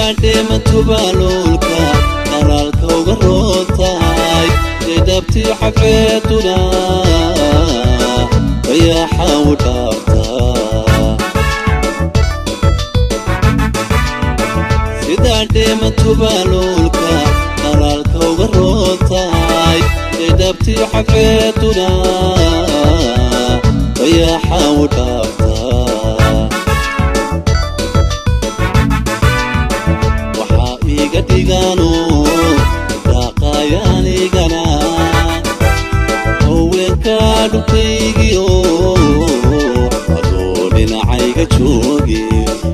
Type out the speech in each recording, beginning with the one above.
sidaan matubaalulka qaraalka uga roontahay edabti xafeeduna dayaxa u dhaaftaa sidaan matubaalulka qaraalka uga roontahay edabti xafeeduna dayaxa u dhaaftaa digano daqayanigana haweenka dhulkaygiyo adoo dhinacayga jooge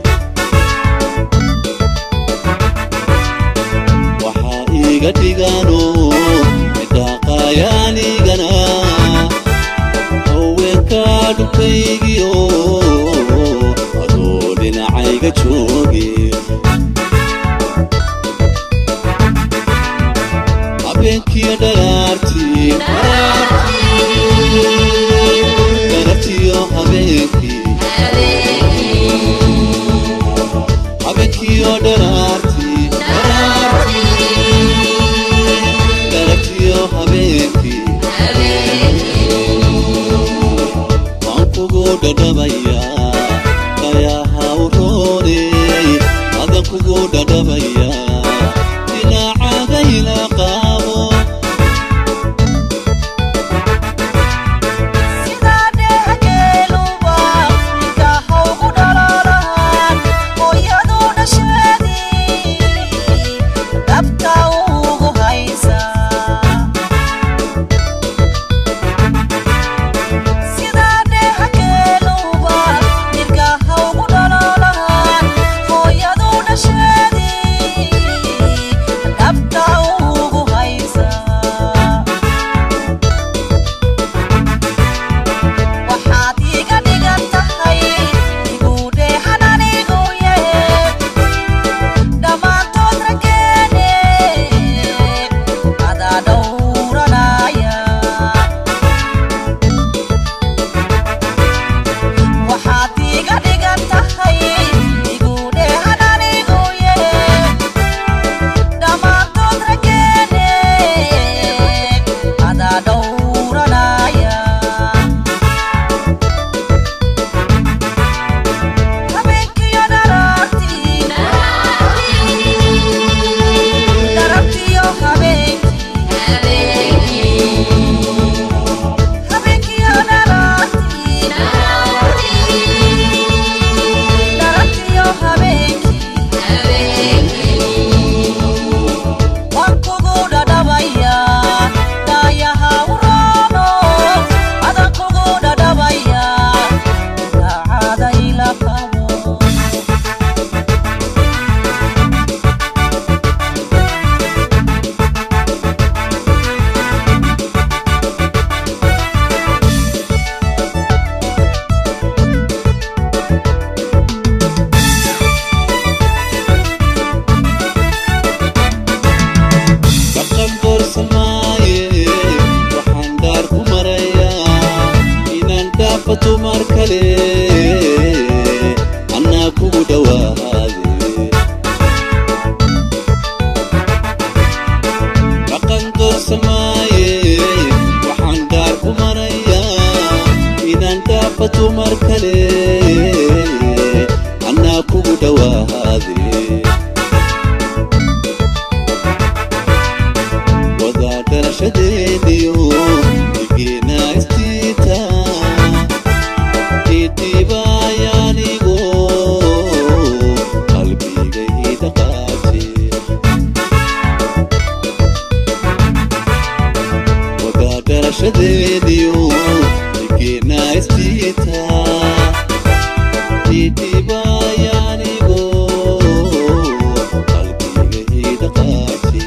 waxaa iga dhigano daqayanigana haweenka dhulkaygiyo adoo dhinacayga jooge Habeenkii dharaartii daratiyo habeenkii dharaartii daratiyo habeenkii waan kugu dhadhabaya dayaha u rooney adan kugu dhadhabaya dhinacagayla qaabo tumar kale anna kugu dhawaade dhaqan doorsamaaye waxaan gaar ku marayaa inaan dhaafa tumar kale anna kugu dhawaade wada dharashadeeniyo igina istiita Shadeniyo ikina istita itibayanigo qalbiga idaqaati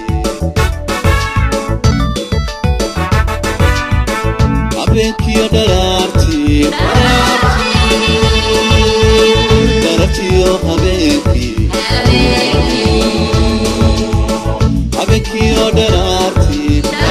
habeenkii dharaartii daratiyo habeenkii dharaartii